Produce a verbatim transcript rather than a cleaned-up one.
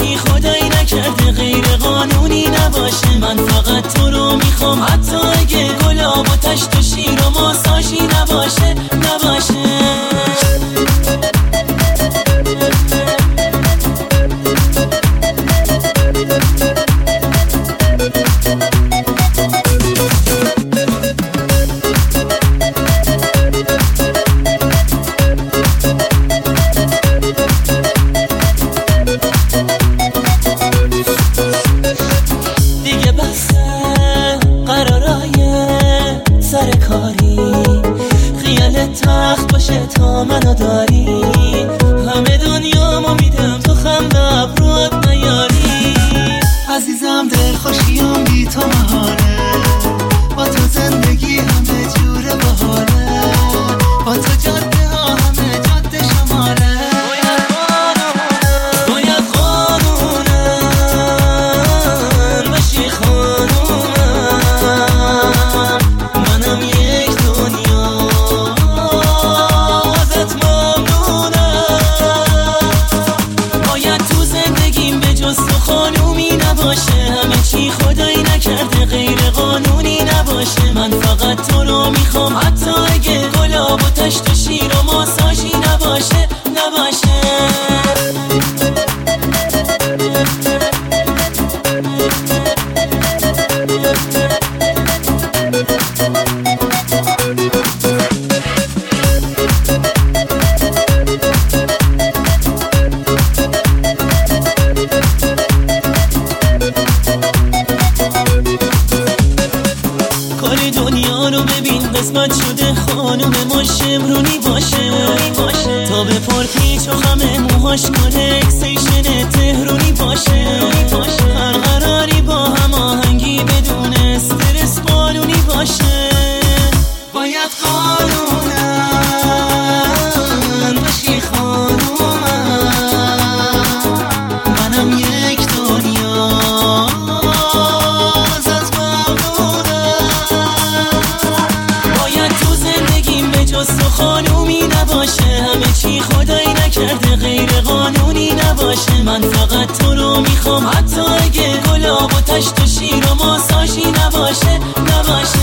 چی خدایی نکرده غیر قانونی نباشه. من فقط تو رو میخوام حتی اگه گلاب و تشت و شیر و ماساژی نباشه نباشه. سر کاری خیال تخت باشه تا منو داری، همه دنیامو میدم تو خنده ابروات نیاری. عزیزم دل خوشیم بی تو محاله، با تو زندگی همه جوره بحاله، با تو جاده ها همه جاده شماله. باید قانونم بشی خانومم، منم یک دنیا ازت ممنونم. باید تو زندگیم به جز تو خانومی نباشه، همه چی خدایی نکرده غیر قانونی نباشه. من فقط تو رو میخوام حتی اگه گلاب و تشت و شیر و ماساژی نباشه نباشه. کل دنیا رو ببین قسمت شده خانوم ما شمرونی باشه، تا به پر پیچ و خمه موهاش کانکسیشن تهرونی باشه. هر قراری با هم آهنگی بدون استرس قانونی باشه. باید قانونم بشی خانومم، منم یک دنیا ازت ممنونم. باید تو زندگیم به جز تو خانومی نباشه، همه چی خدایی نکرده غیر قانونی نباشه. من فقط تو رو میخوام حتی اگه گلاب و تشت و شیر و ماساژی نباشه نباشه.